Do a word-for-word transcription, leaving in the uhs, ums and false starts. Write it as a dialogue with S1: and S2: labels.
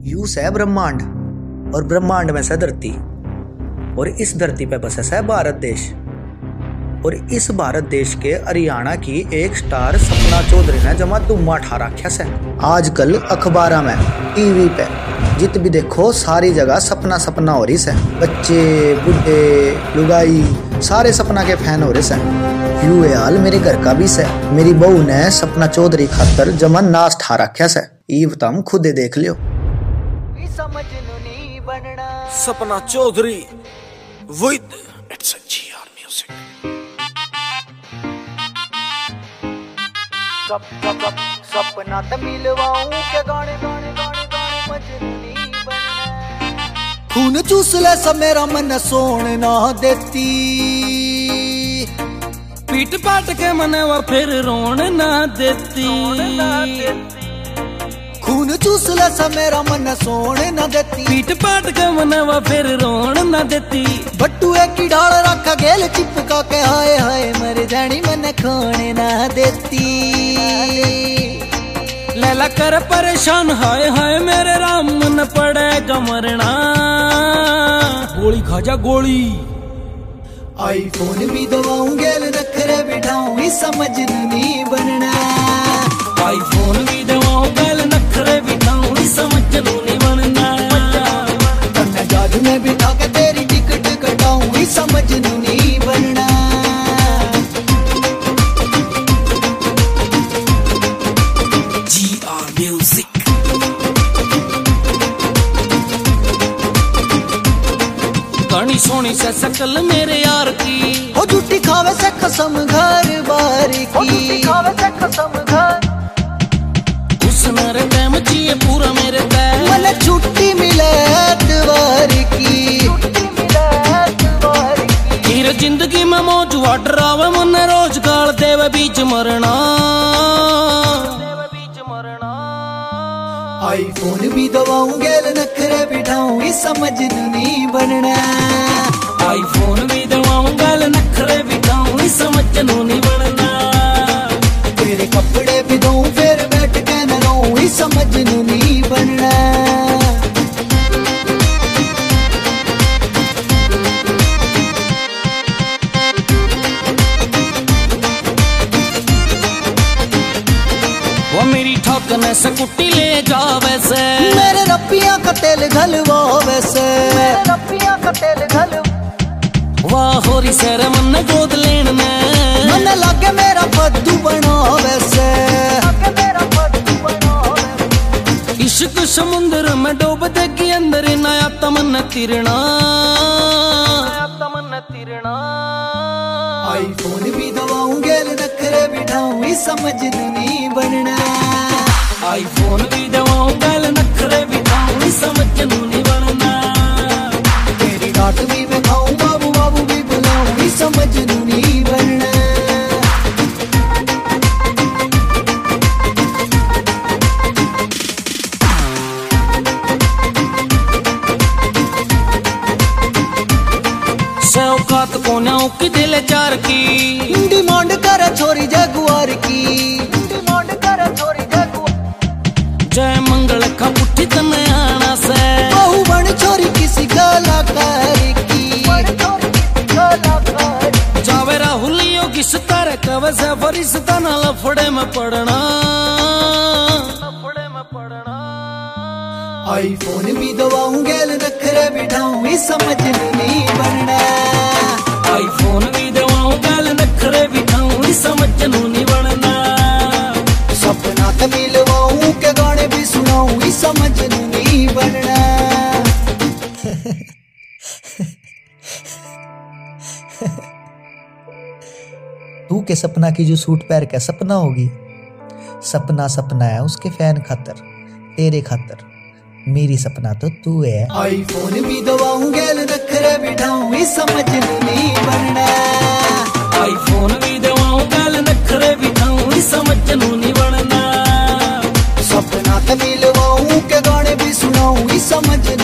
S1: You से ब्रह्मांड और ब्रह्मांड में से धरती, और इस धरती पे बसा है भारत देश। और इस भारत देश के हरियाणा की एक स्टार सपना चौधरी ने जमा धुम्मा ठा रखा से। आजकल अखबार में, टीवी पे जित भी देखो सारी जगह सपना सपना हो रही से। बच्चे, बुढ़े, लुगाई सारे सपना के फैन हो रहे से। यू हाल मेरे घर का भी से। मेरी बहू ने सपना चौधरी खातर जमा नाश ठा रखा से। ये तुम खुद देख लियो।
S2: Sapna Chaudhary with it's a GR music.
S3: सब सब सब सपना त मिलवाऊं के गाने गाने गाने गाने मजनू नी बनना। खून चूस ले सब मेरा मन सोन ना देती,
S2: पीट पाट के मनवा फिर रोन ना देती।
S3: खून चूस ले सब मेरा मन सोन ना देती,
S2: पीट पाट के मनवा फिर रोन ना देती।
S3: बट्टुए की ढाल रखा गेल चिपका के, हाय हाय मर जानी मन खोने ना देती।
S2: लैला कर परेशान, हाय हाय मेरे राम मन पड़ेगा मरना। गोली खाजा गोली।
S3: आईफोन भी दबाऊं गेल नखरे बिठाऊं, इस समझ नहीं बनना।
S2: आईफोन भी दबाऊं गेल नखरे बिठाऊं, इस समझ नहीं बनना।
S3: तन्ने जादू में बिठा के तेरी टिकट कटाऊं, इस समझ नहीं बनना।
S2: GR music. गानी सोनी से सकल मेरे यार की,
S3: हो झूठी खावे से कसम घर बार की, खावे से कसम घर।
S2: उसने रे टाइम जिए पूरा मेरे पैर,
S3: मन छुट्टी मिले एतवार की, छुट्टी मिले एतवार की।
S2: फिर जिंदगी में मौज वाडरावे, मन रोज गाल देवे बीच मरना।
S3: आईफोन भी दबाऊं गेल नखरे बिठाऊं, इस समझ नहीं बनना।
S2: आईफोन भी दबाऊं गेल नखरे बिठाऊं, इस समझ नहीं बनना।
S3: तेरे कपड़े भी दूं फिर बैठ के न रहूं, इस समझ नहीं बनना।
S2: वो मेरी ठोकने से कुट्टी ले जावे से,
S3: मेरे रपिया का तेल घलवावे से, मेरे रपिया का तेल घल।
S2: वाह होरी सेरे मन गोद लेन में,
S3: मन लागे मेरा बद्दू बनावे से, लागे मेरा बद्दू बनावे।
S2: इश्क समुंदर में डूब देगी अंदर, नया तमन्ना तिरना, नया तमन्ना तिरना।
S3: आईफोन भी दबाऊं गेल नखरे बिठाऊं, इस समझ नहीं बनना।
S2: आईफोन भी दबाऊं गेल नखरे बिठाऊं, इस समझ नहीं बनना।
S3: तेरी डांट भी मैं खाऊं, बाबू बाबू भी बुलाऊं, इस समझ नहीं बनना।
S2: सौकात कोन्याओं की दिल चार की,
S3: डिमांड करे छोरी जगुआर की, डिमांड करे छोरी जगुआर।
S2: जय मंगल का उठी तने आना से,
S3: बहु बन छोरी किसी कलाकार की, बन छोरी किसी कलाकार।
S2: जावे राहुलियो की सितारे कवे से फरिश्ता ना लफड़े में पड़ना, लफड़े में पड़ना।
S3: आईफोन भी दबाऊं गेल नखरे बिठाऊं, इस समझ नहीं बनना।
S2: आईफोन भी दबाऊं गेल नखरे बिठाऊं, इस समझ नहीं बनना।
S3: सपना त मिलवाऊं के गाने भी सुनाऊं, इस समझ नहीं बनना। तू के सपना की जो सूट पहन के सपना होगी, सपना सपना है उसके फैन खातर, तेरे खातर। मेरी सपना तो तू है। आईफोन भी दबाऊं गेल नखरे बिठाऊं, इस समझ नहीं बनना।
S2: आईफोन भी दबाऊं गेल नखरे बिठाऊं, इस समझ नहीं बनना।
S3: सपना त मिलवाऊं के गाने भी सुनाऊं, इस समझ